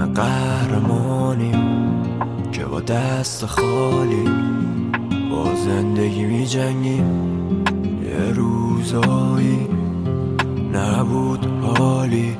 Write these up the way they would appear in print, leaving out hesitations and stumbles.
قهرمانیم که با دست خالی با زندگی می جنگیم. یه روزایی نبود حالی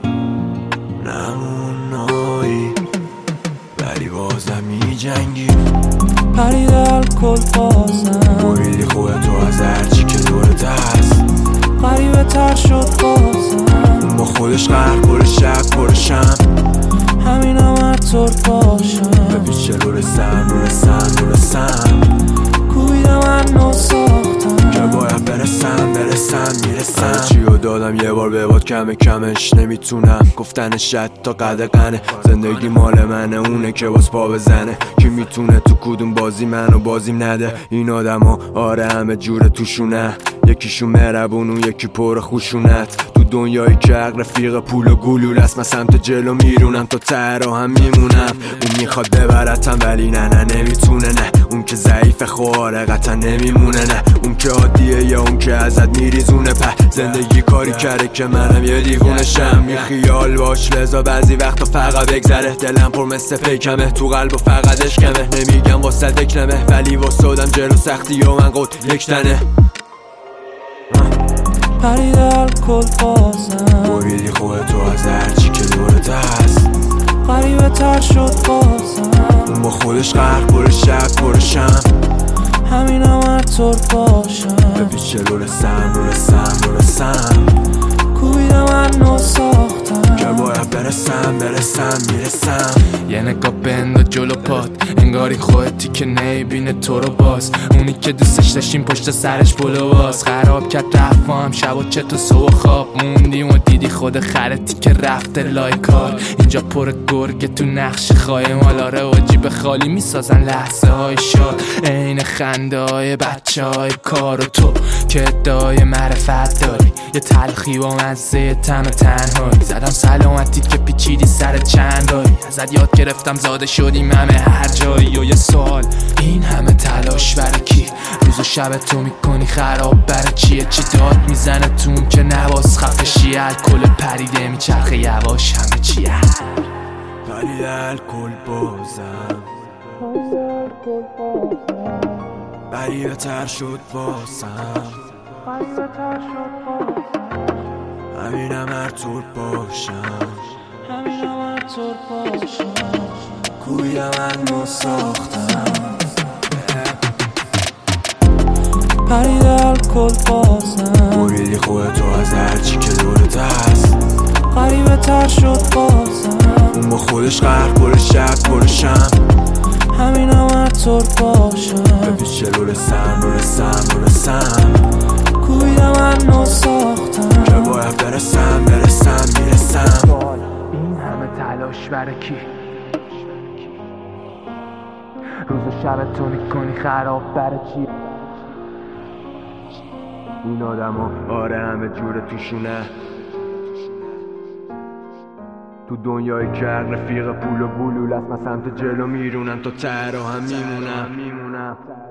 نمونایی ولی بازم می جنگیم. پرید الکل بازم بریدی خوبه تو از هرچی که دورت هست. غریبه تر شد بازم با خودش غرق پر شک پر شم. همینم هر طور باشم به پیش رو رسم کوبیدم هنو ساختم که باید برسم میرسم. چیو دادم یه بار به باد کمش نمیتونم گفتنش تا قد قنه. زندگی مال منه اونه که باز پا بزنه. کی میتونه تو کدوم بازی منو بازیم نده. این آدما آره همه جوره توشونه. یکیشون مهربون و یکی پر خوشونت. تو دنیایی که عقل رفیق پول و گلول است. من سمت جلو میرونم تا ته هم میمونم. اون میخواد ببرتم ولی نه نمیتونه. نه اون که ضعیف خواره قطعا نمیمونه. نه اون که عادیه یا اون که ازت میریزونه. زندگی کاری کرده که منم یه دیوونه شم. می خیال باش لذا بعضی وقتا فقط بگذره. دلم پر مثل پیکمه تو قلب و فقط اشکمه. نمیگم واسه دکنمه ولی واسه آدم جلو سختی و من قد یک تنه. پرید الکل بازم بریدی خوبه تو از هرچی که دورت هست. غریبه تر شد بازم با خودش غرق پر شک پر شم. همینم هر طور باشم به پیش رو رسم کوبیدم هنو ساختم که باید برسم میرسم. یه نگاه بنده جلو پات انگاری خودتی که نمیبینه تو رو باز. اونی که دوستش داشتیم پشت سرش پلو باز. خراب کرد رفت با هم شب و چت و صبح خواب موندیم و دیدی خود خرتی که رفته لای کار. اینجا پر گرگه تو نقش خواهیم حالاره و جیب خالی میسازن لحظه های شاد. عین خنده های بچه های کار و تو که ادعای معرفت داری. یه تلخی با مزه تن و تنهایی. زدم سلامتی که پیچیدی سر چندایی. ازت یاد گرفتم زاده شدیم همه هر جایی. و یه سوال این همه تلاش برای کی؟ روز و شب تو میکنی خراب برای چیه؟ چی داد میزنه تون که نواز خفشی؟ الکل پریده میچرخه یواش همه چیه؟ پرید الکل بازم غریبه تر شد بازم. همینم هر طور باشم کوبیدم هنو ساختم. پرید الکل بازم بریدی خوبه تو از هرچی که دورت هست. غریبه تر شد بازم با خودش غرق پر شک پر شم. همینم هر طور باشم به پیش رو رسم کوبیدم هنو ساختم که باید برسم میرسم. این همه تلاش برای کی؟ روز و شب تو میکنی خراب برای چی؟ این آدما آره همه جوره توشونه. تو دنیایی که عقل رفیق پول و گلول است. من سمت جلو میرونم تا ته هم میمونم.